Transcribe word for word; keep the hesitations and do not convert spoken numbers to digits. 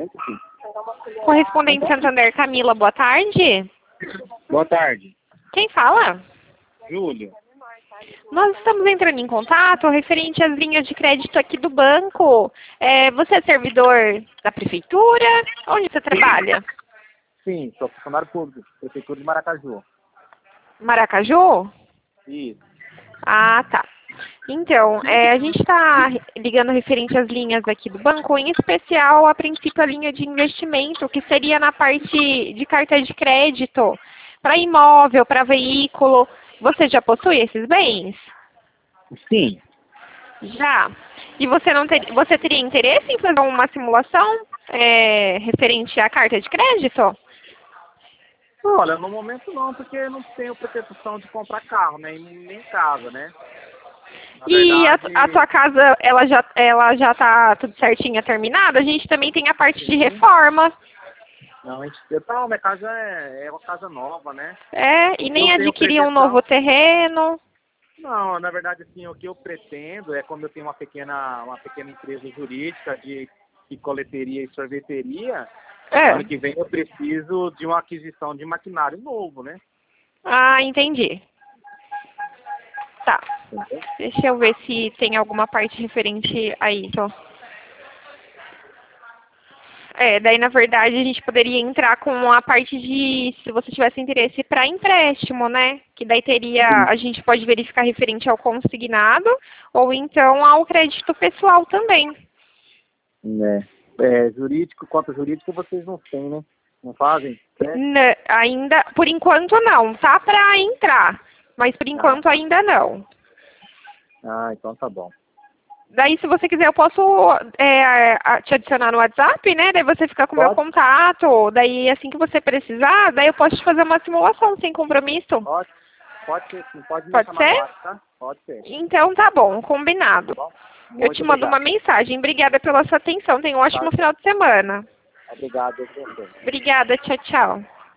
Muito sim. Correspondente Santander, Camila, boa tarde. Boa tarde. Quem fala? Júlio. Nós estamos entrando em contato referente às linhas de crédito aqui do banco. É, você é servidor da prefeitura? Onde você trabalha? Sim, sou funcionário público, Prefeitura de Maracaju. Maracaju? Isso. Ah, tá. Então, é, a gente está ligando referente às linhas aqui do banco, em especial, a princípio, a linha de investimento, que seria na parte de carta de crédito, para imóvel, para veículo. Você já possui esses bens? Sim. Já. E você, não ter, você teria interesse em fazer uma simulação é, referente à carta de crédito? Olha, no momento não, porque eu não tenho pretensão de comprar carro, né? E nem casa, né? Na E a, verdade, a tua casa, ela já ela já tá tudo certinha, terminada? A gente também tem a parte de reforma. não, a gente, então, minha casa é, é uma casa nova, né? É, e O que nem eu tenho adquirir um pretensão, novo terreno. não, na verdade, assim, o que eu pretendo é, como eu tenho uma pequena, uma pequena empresa jurídica de, de coleteria e sorveteria, É. ano que vem eu preciso de uma aquisição de maquinário novo, né? Ah, entendi. Tá. Entendeu? Deixa eu ver se tem alguma parte referente a isso. É, daí na verdade a gente poderia entrar com a parte de, se você tivesse interesse para empréstimo, né? Que daí teria, a gente pode verificar referente ao consignado ou então ao crédito pessoal também. É. É, jurídico, conta jurídico vocês não têm, né? Não fazem? Né? N- ainda, por enquanto não, tá para entrar, mas por enquanto Ah, ainda não. ah, então tá bom. Daí, se você quiser, eu posso é, a- te adicionar no WhatsApp, né? Daí você fica com o meu Pode, contato. Daí, assim que você precisar, daí eu posso te fazer uma simulação sem compromisso. pode, pode ser sim, pode me Pode chamar no ser? WhatsApp, tá? Pode ser, Então, tá bom, tá combinado. bom? Eu te Muito mando uma obrigado. mensagem. Obrigada pela sua atenção. Tenha um Tá, ótimo final de semana. obrigado, Deus abençoe. Obrigada, tchau, tchau.